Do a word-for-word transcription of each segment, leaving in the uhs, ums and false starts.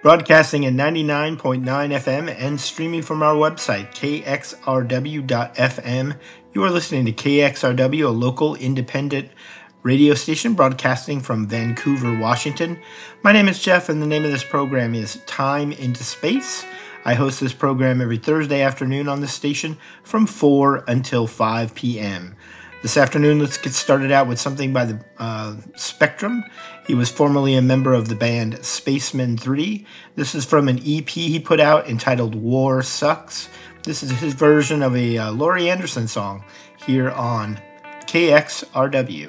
broadcasting at ninety-nine point nine F M and streaming from our website, k x r w dot f m. You are listening to K X R W, a local independent radio station broadcasting from Vancouver, Washington. My name is Jeff, and the name of this program is Time into Space. I host this program every Thursday afternoon on this station from four until five p.m. This afternoon, let's get started out with something by the uh, Spectrum. He was formerly a member of the band Spacemen three. This is from an E P he put out entitled War Sucks. This is his version of a uh, Laurie Anderson song here on K X R W.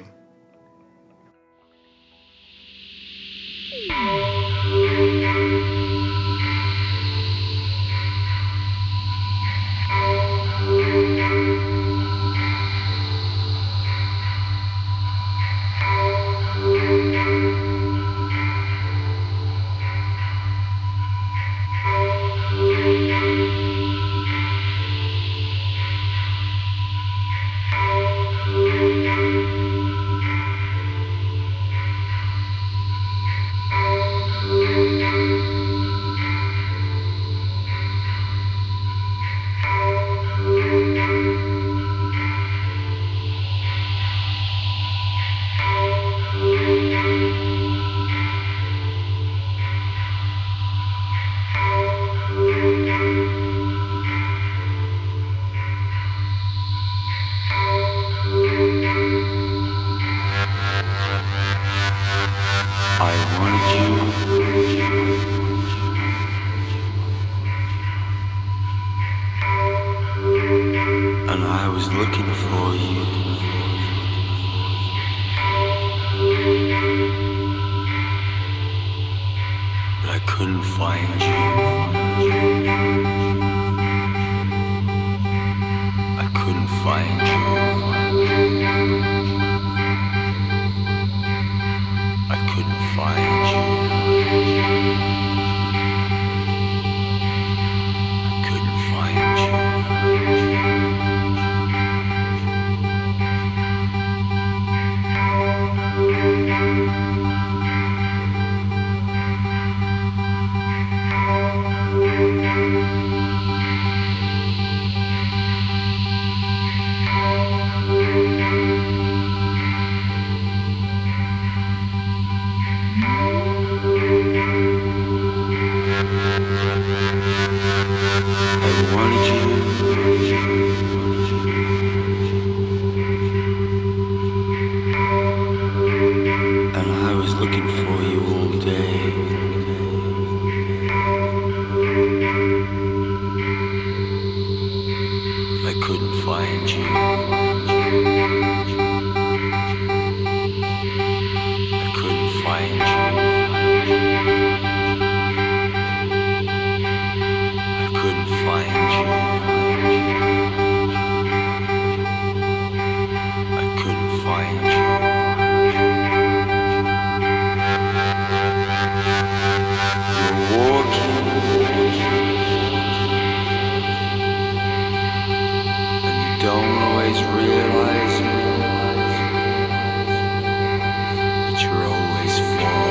Realize that you're always falling.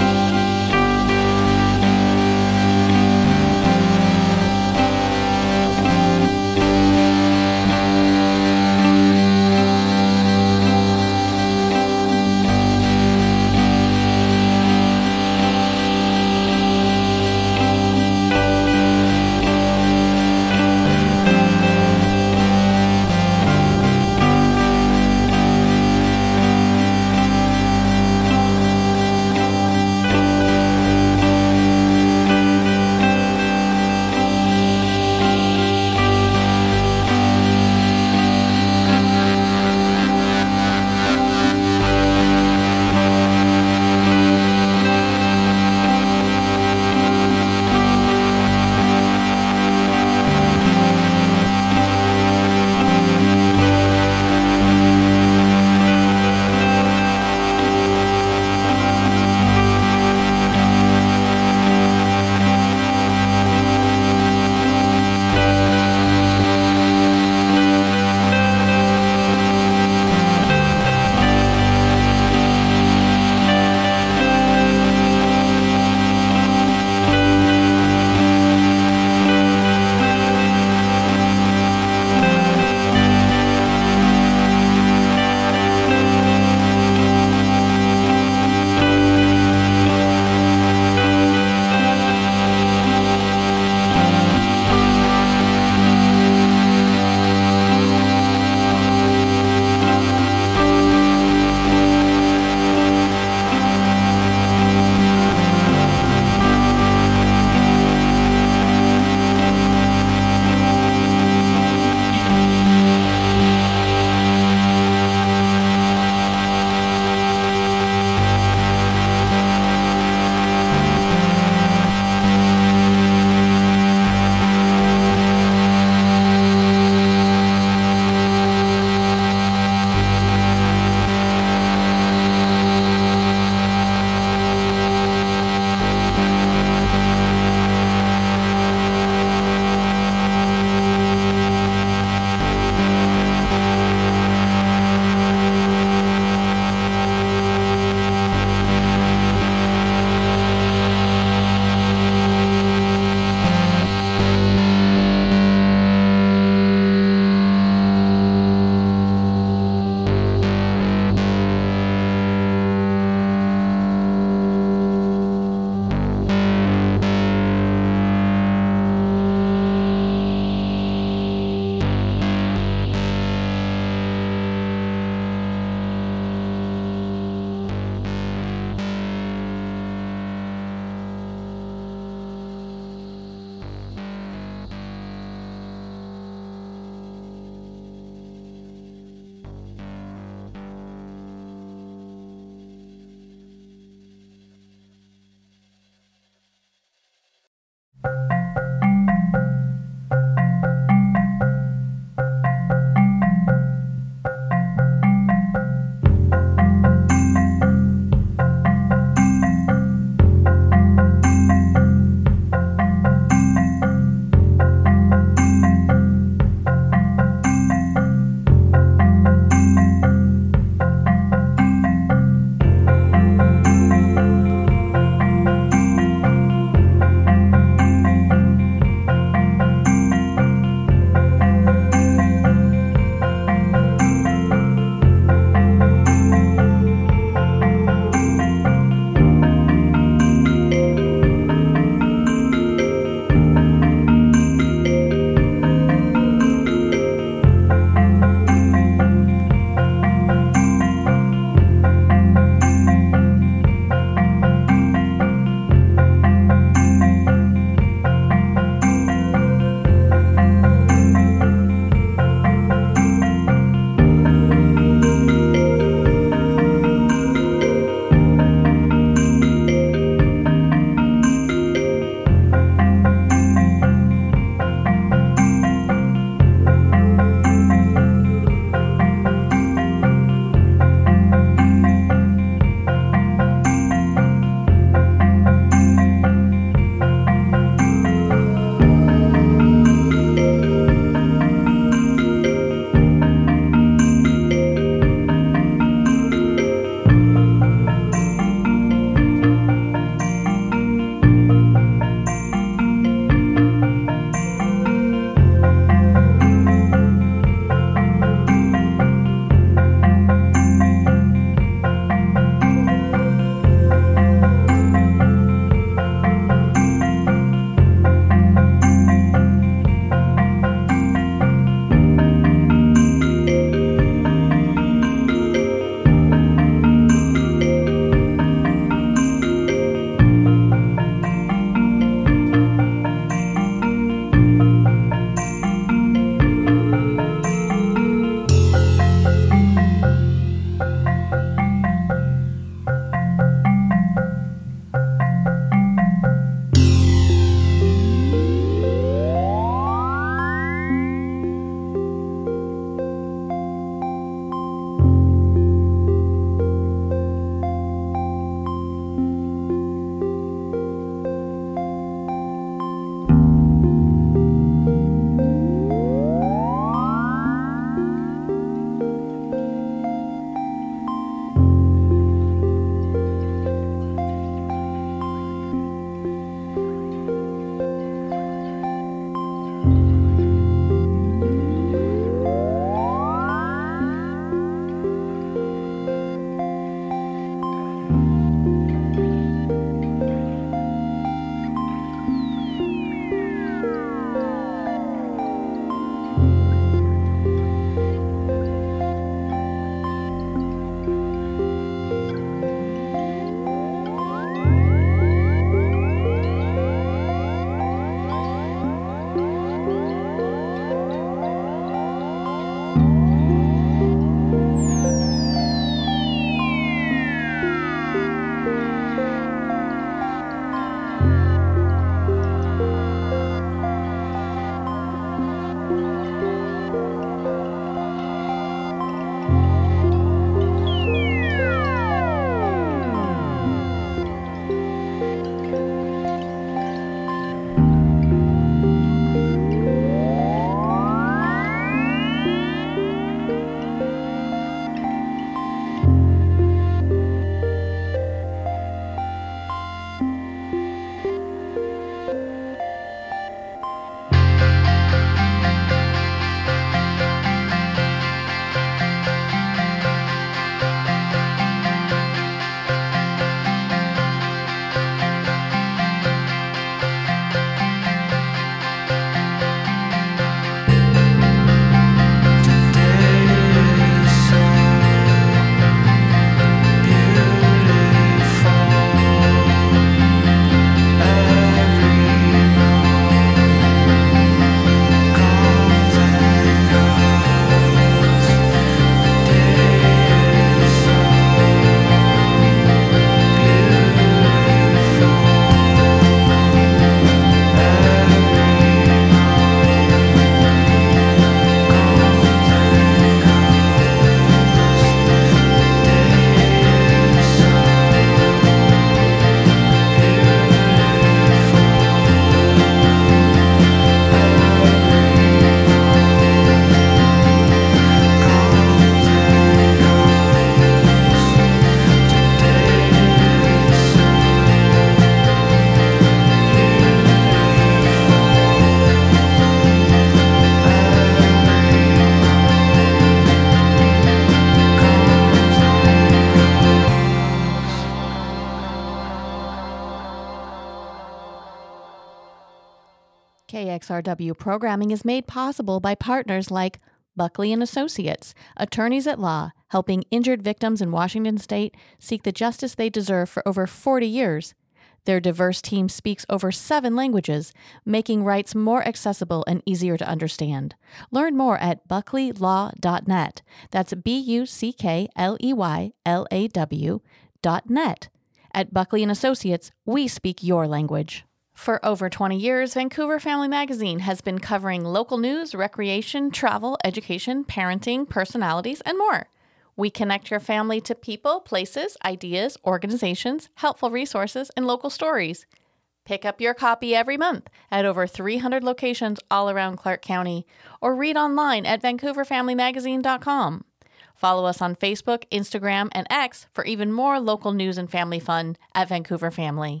X R W programming is made possible by partners like Buckley and Associates, attorneys at law, helping injured victims in Washington state seek the justice they deserve for over forty years. Their diverse team speaks over seven languages, making rights more accessible and easier to understand. Learn more at buckley law dot net. That's B U C K L E Y L A W dot net. At Buckley and Associates, we speak your language. For over twenty years, Vancouver Family Magazine has been covering local news, recreation, travel, education, parenting, personalities, and more. We connect your family to people, places, ideas, organizations, helpful resources, and local stories. Pick up your copy every month at over three hundred locations all around Clark County, or read online at vancouver family magazine dot com. Follow us on Facebook, Instagram, and X for even more local news and family fun at Vancouver Family.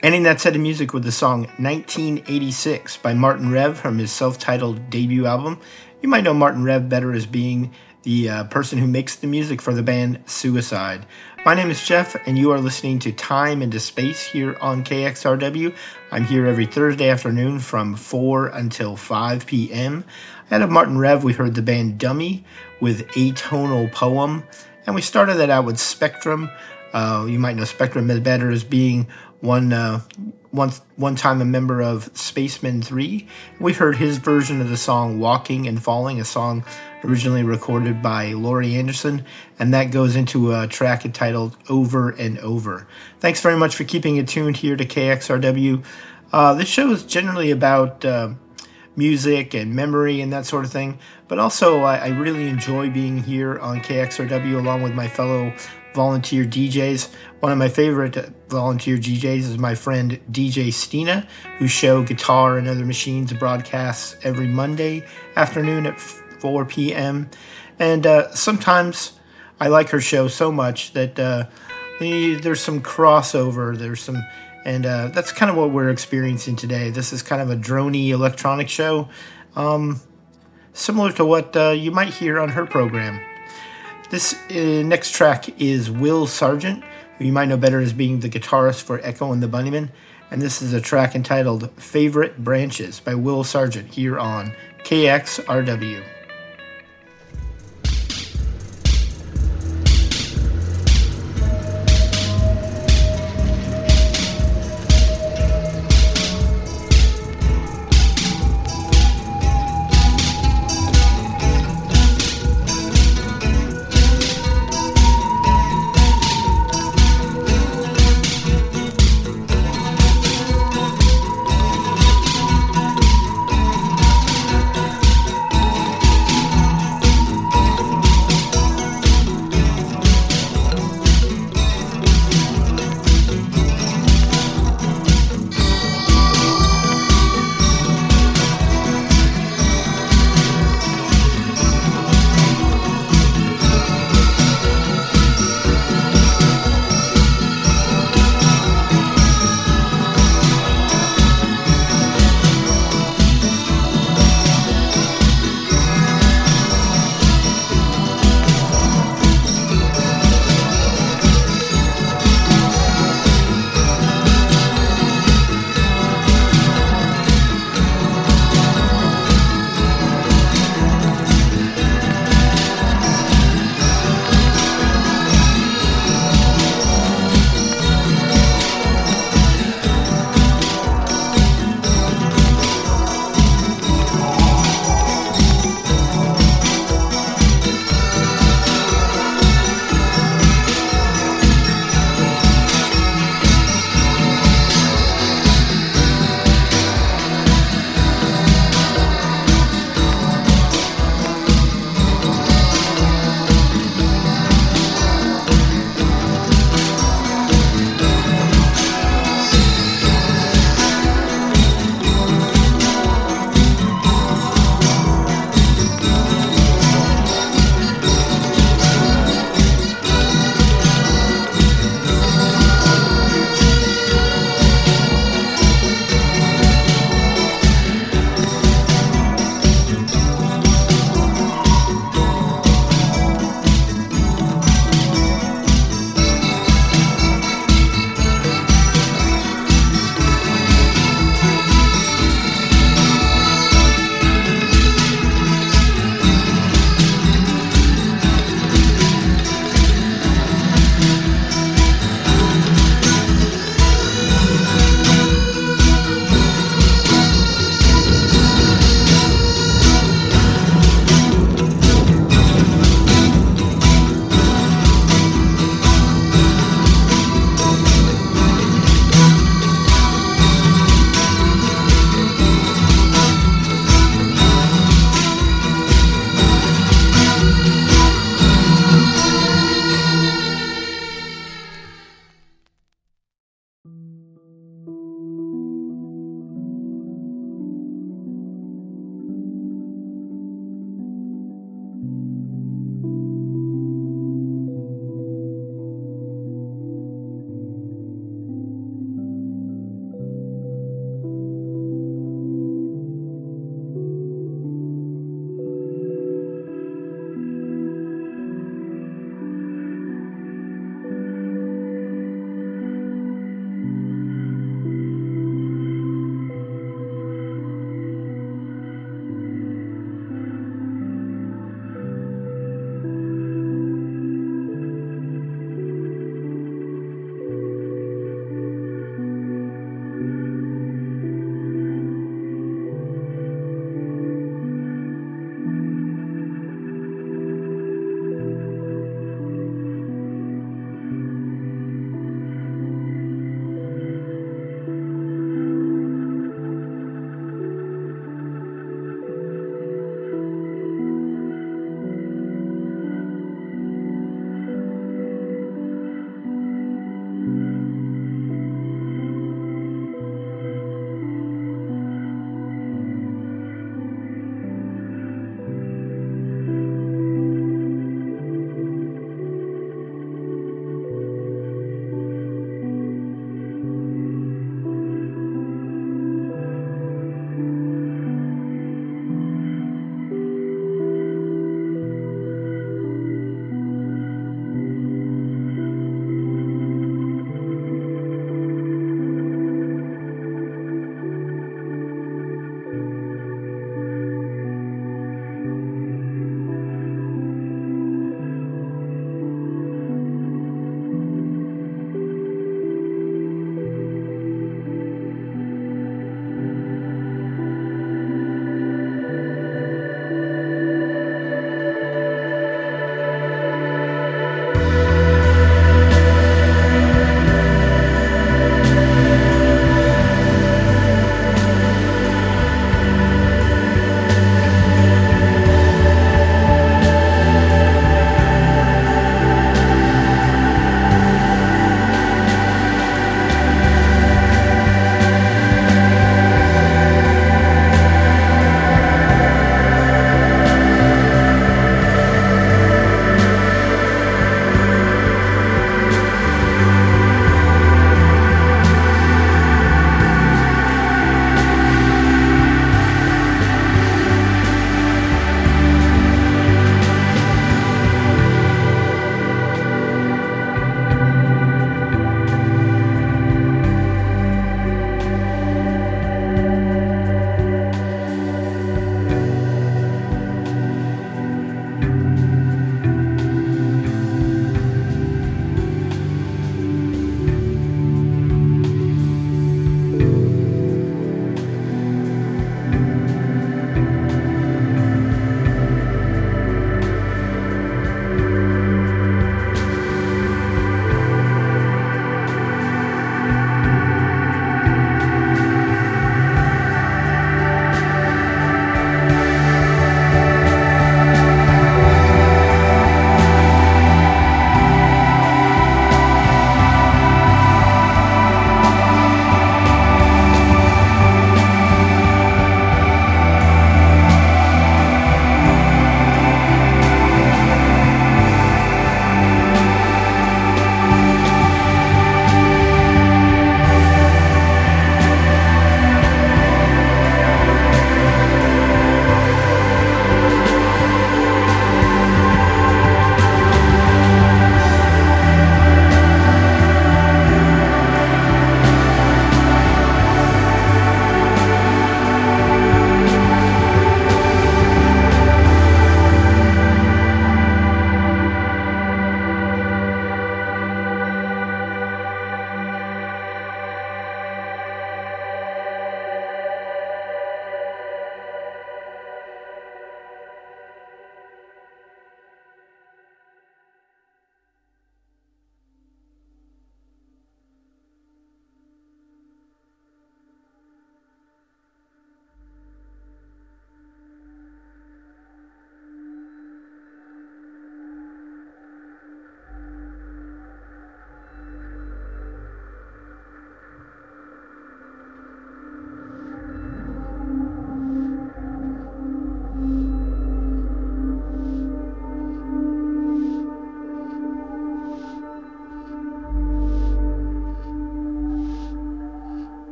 Ending that set of music with the song nineteen eighty-six by Martin Rev from his self-titled debut album. You might know Martin Rev better as being the uh, person who makes the music for the band Suicide. My name is Jeff, and you are listening to Time into Space here on K X R W. I'm here every Thursday afternoon from four until five p.m. Out of Martin Rev, we heard the band Dummy with Atonal Poem, and we started that out with Spectrum. Uh, you might know Spectrum better as being one uh, one one time a member of Spacemen three. We heard his version of the song Walking and Falling, a song originally recorded by Laurie Anderson, and that goes into a track entitled Over and Over. Thanks very much for keeping it tuned here to K X R W. Uh, this show is generally about uh, music and memory and that sort of thing, but also I, I really enjoy being here on K X R W along with my fellow volunteer D Js. One of my favorite volunteer D Js is my friend D J Stina, whose show Guitar and Other Machines broadcasts every Monday afternoon at four p.m. And uh, sometimes I like her show so much that uh, there's some crossover, there's some, and uh, that's kind of what we're experiencing today. This is kind of a droney electronic show, um, similar to what uh, you might hear on her program. This uh, next track is Will Sargent, who you might know better as being the guitarist for Echo and the Bunnymen, and this is a track entitled Favorite Branches by Will Sargent here on K X R W.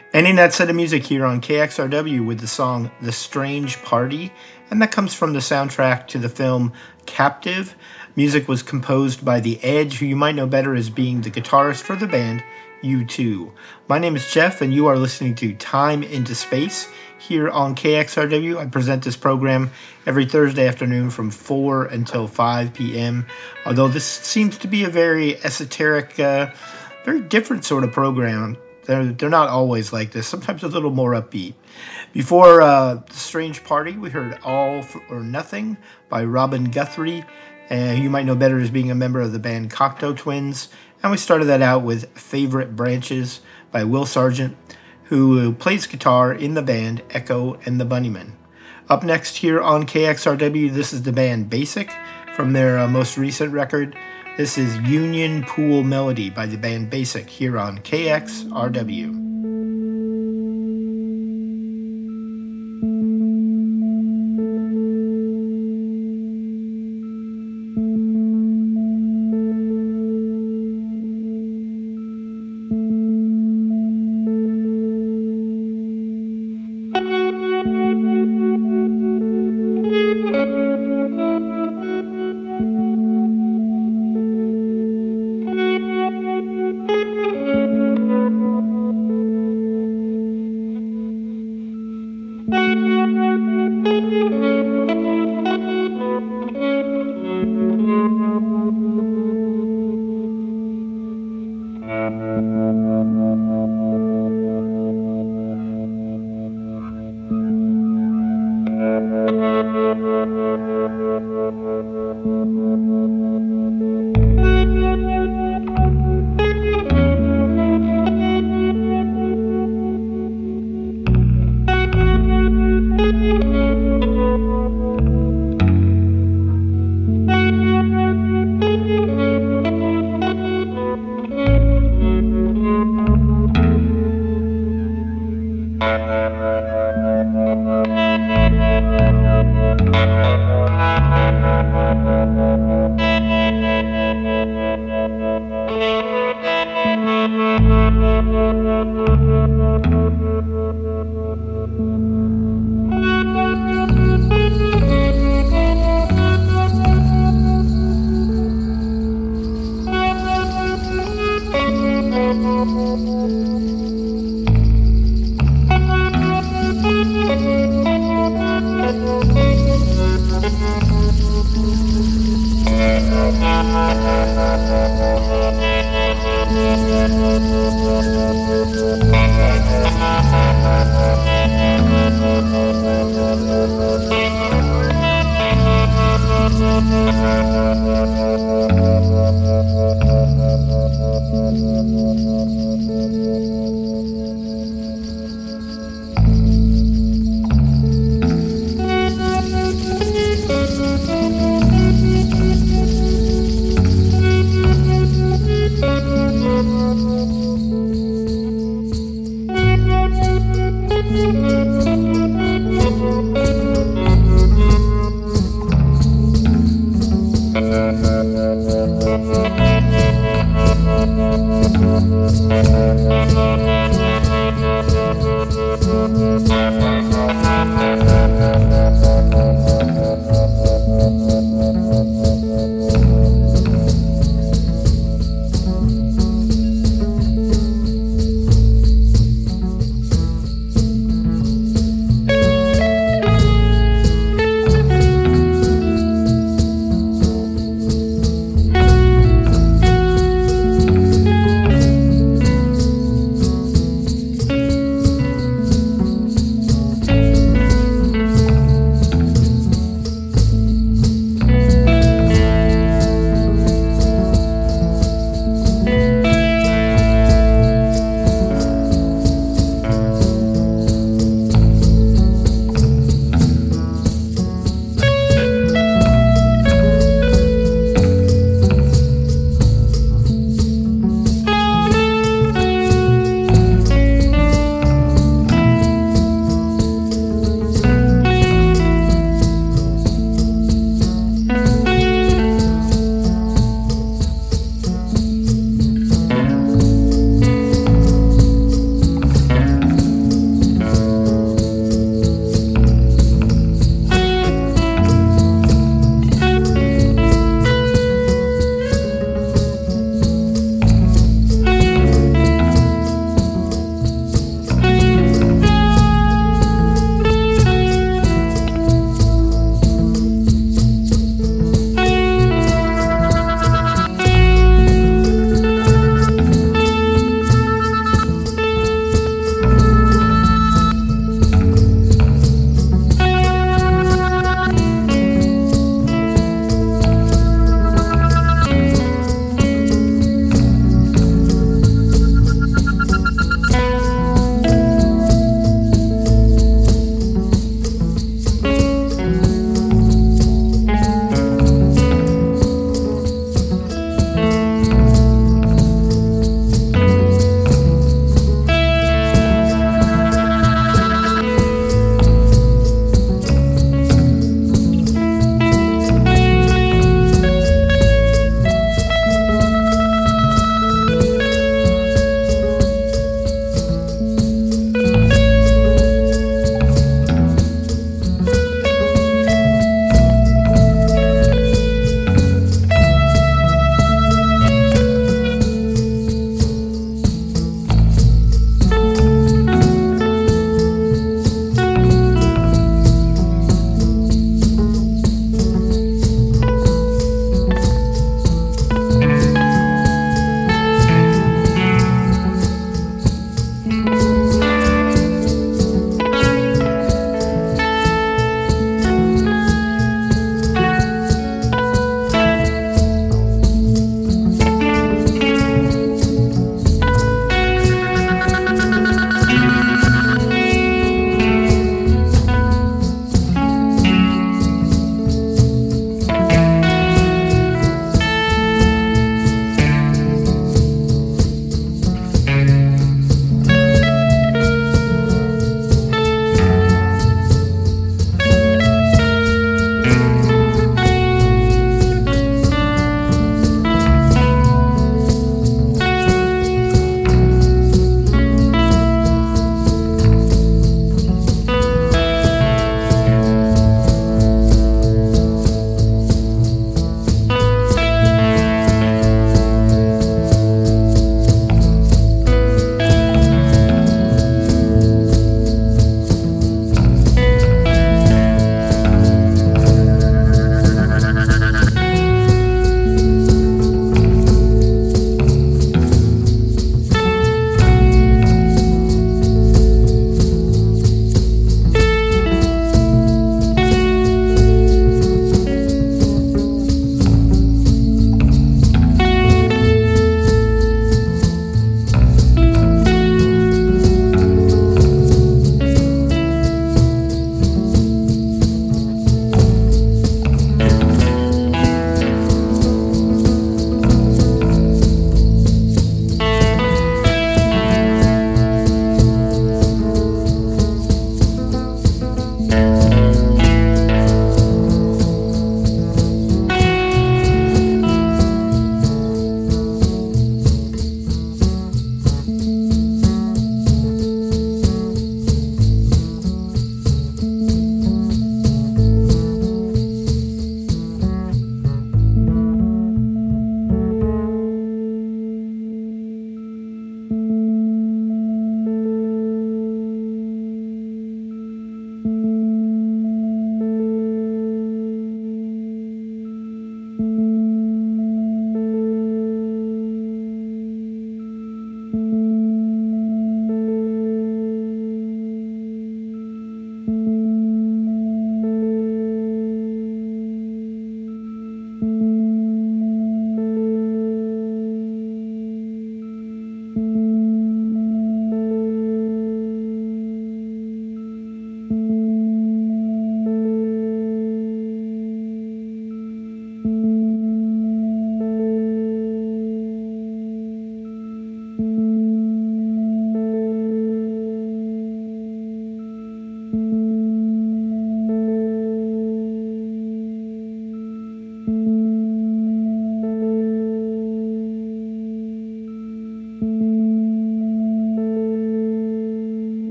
Ending that set of music here on K X R W with the song The Strange Party, and that comes from the soundtrack to the film Captive. Music was composed by The Edge, who you might know better as being the guitarist for the band U two. My name is Jeff, and you are listening to Time into Space here on K X R W. I present this program every Thursday afternoon from four until five p.m., although this seems to be a very esoteric, uh, very different sort of program. They're, they're not always like this, sometimes a little more upbeat. Before uh, The Strange Party, we heard All or Nothing by Robin Guthrie, uh, who you might know better as being a member of the band Cocteau Twins. And we started that out with Favorite Branches by Will Sargent, who plays guitar in the band Echo and the Bunnymen. Up next here on K X R W, this is the band Basic from their uh, most recent record. This is Union Pool Melody by the band Basic here on K X R W.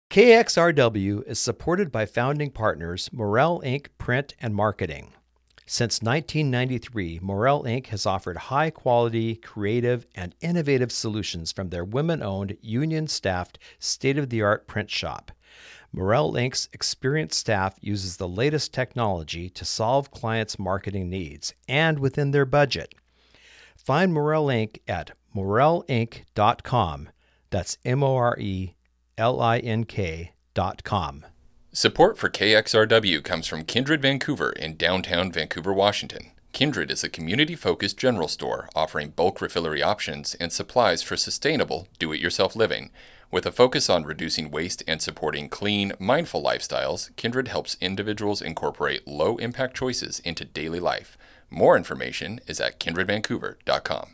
K X R W is supported by founding partners Morel Incorporated. Print and Marketing. Since nineteen ninety-three, Morel Incorporated has offered high-quality, creative, and innovative solutions from their women-owned, union-staffed, state-of-the-art print shop. Morel Incorporated's experienced staff uses the latest technology to solve clients' marketing needs and within their budget. Find Morel Incorporated at morel inc dot com. That's M O R E L I N K dot com. Support for K X R W comes from Kindred Vancouver in downtown Vancouver, Washington. Kindred is a community-focused general store offering bulk refillery options and supplies for sustainable, do-it-yourself living. With a focus on reducing waste and supporting clean, mindful lifestyles, Kindred helps individuals incorporate low-impact choices into daily life. More information is at kindred vancouver dot com.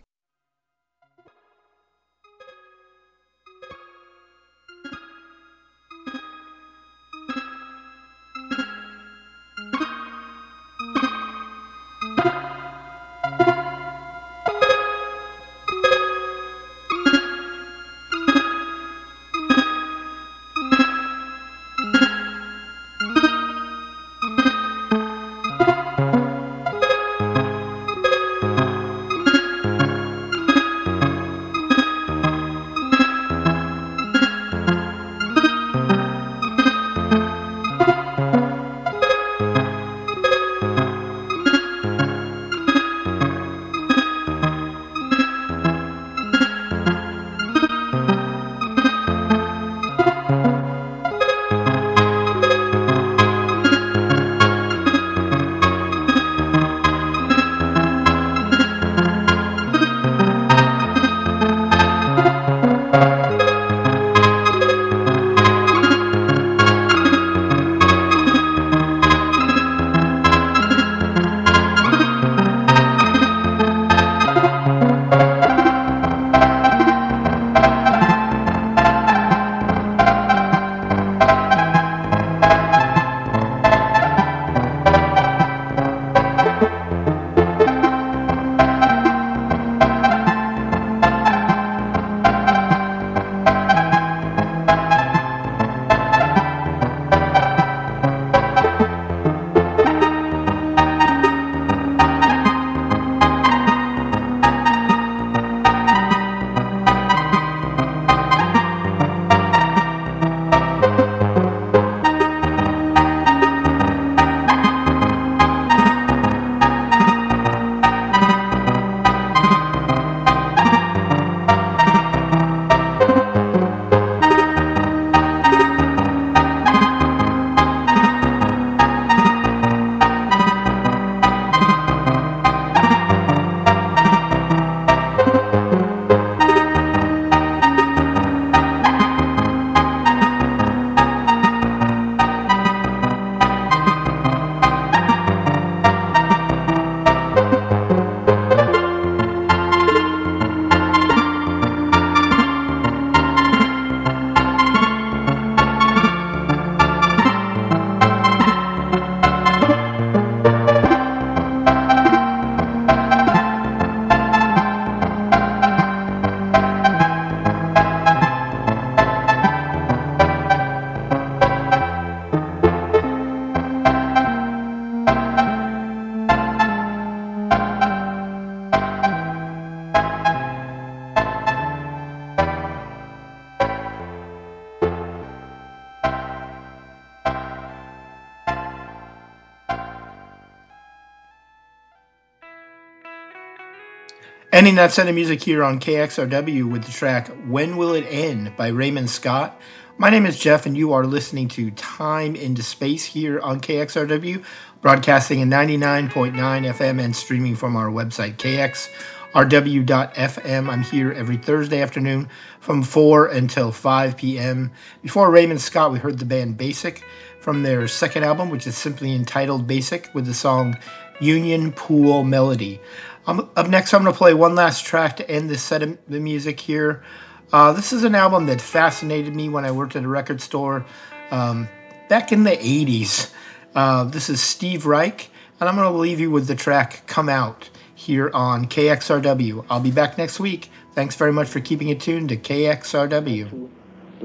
Ending that set of music here on K X R W with the track When Will It End by Raymond Scott. My name is Jeff, and you are listening to Time into Space here on K X R W, broadcasting in ninety-nine point nine F M and streaming from our website, K X R W dot F M. I'm here every Thursday afternoon from four until five p.m. Before Raymond Scott, we heard the band Basic from their second album, which is simply entitled Basic, with the song Union Pool Melody. Um, up next, I'm going to play one last track to end this set of the music here. Uh, this is an album that fascinated me when I worked at a record store um, back in the eighties. Uh, this is Steve Reich, and I'm going to leave you with the track Come Out here on K X R W. I'll be back next week. Thanks very much for keeping it tuned to K X R W.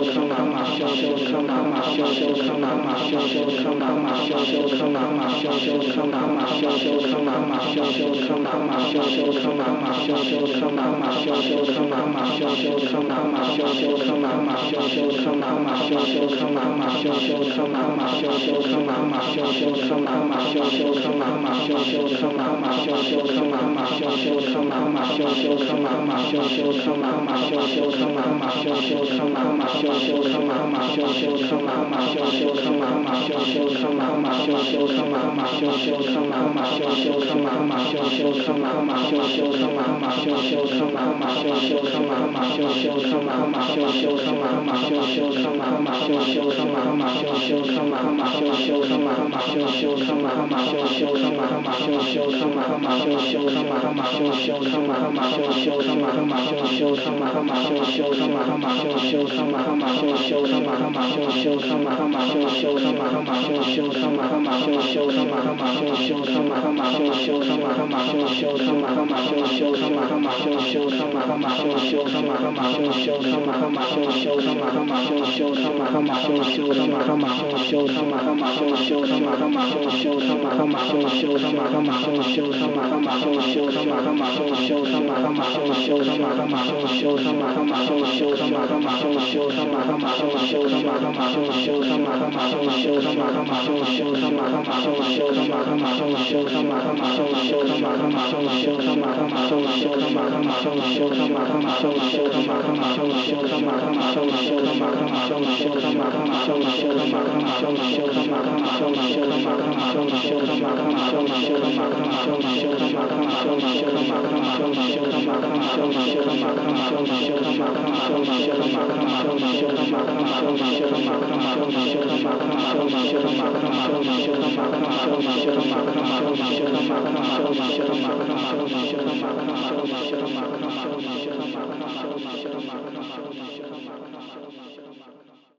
Thank you.